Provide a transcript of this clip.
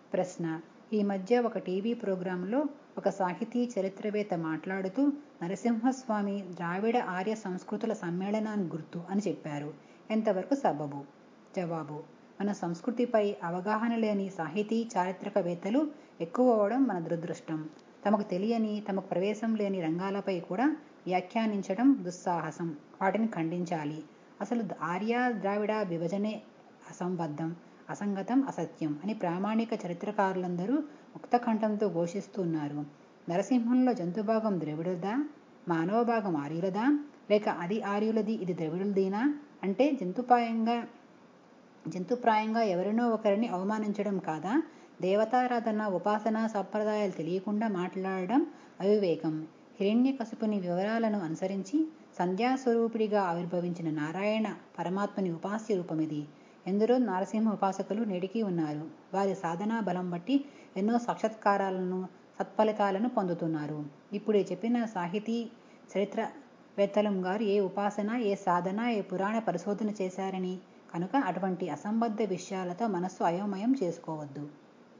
ప్రశ్న: ఈ మధ్య ఒక టీవీ ప్రోగ్రాంలో ఒక సాహితీ చరిత్రవేత్త మాట్లాడుతూ నరసింహస్వామి ద్రావిడ ఆర్య సంస్కృతుల సమ్మేళనానికి గుర్తు అని చెప్పారు. ఎంతవరకు సబబు? జవాబు: మన సంస్కృతిపై అవగాహన లేని సాహితీ చారిత్రకవేత్తలు ఎక్కువ అవడం మన దురదృష్టం. తమకు తెలియని, తమకు ప్రవేశం లేని రంగాలపై కూడా వ్యాఖ్యానించడం దుస్సాహసం. వాటిని ఖండించాలి. అసలు ఆర్య ద్రావిడ విభజనే అసంబద్ధం, అసంగతం, అసత్యం అని ప్రామాణిక చరిత్రకారులందరూ ముక్తకంఠంతో ఘోషిస్తున్నారు. నరసింహంలో జంతుభాగం ద్రవిడులదా, మానవ భాగం ఆర్యులదా, లేక అది ఆర్యులది ఇది ద్రవిడులదీనా అంటే జంతుప్రాయంగా ఎవరినో ఒకరిని అవమానించడం కాదా? దేవతారాధన, ఉపాసనా సంప్రదాయాలు తెలియకుండా మాట్లాడడం అవివేకం. హిరణ్యకశిపుని వివరాలను అనుసరించి సంధ్యాస్వరూపుడిగా ఆవిర్భవించిన నారాయణ పరమాత్ముని ఉపాస్య రూపమిది. ఎందరో నరసింహ ఉపాసకులు నేటికీ ఉన్నారు. వారి సాధనా బలం బట్టి ఎన్నో సాక్షాత్కారాలను, సత్ఫలితాలను పొందుతున్నారు. ఇప్పుడు చెప్పిన సాహితీ చరిత్రవేత్తలం గారు ఏ ఉపాసన, ఏ సాధన, ఏ పురాణ పరిశోధన చేశారని? కనుక అటువంటి అసంబద్ధ విషయాలతో మనస్సు అయోమయం చేసుకోవద్దు.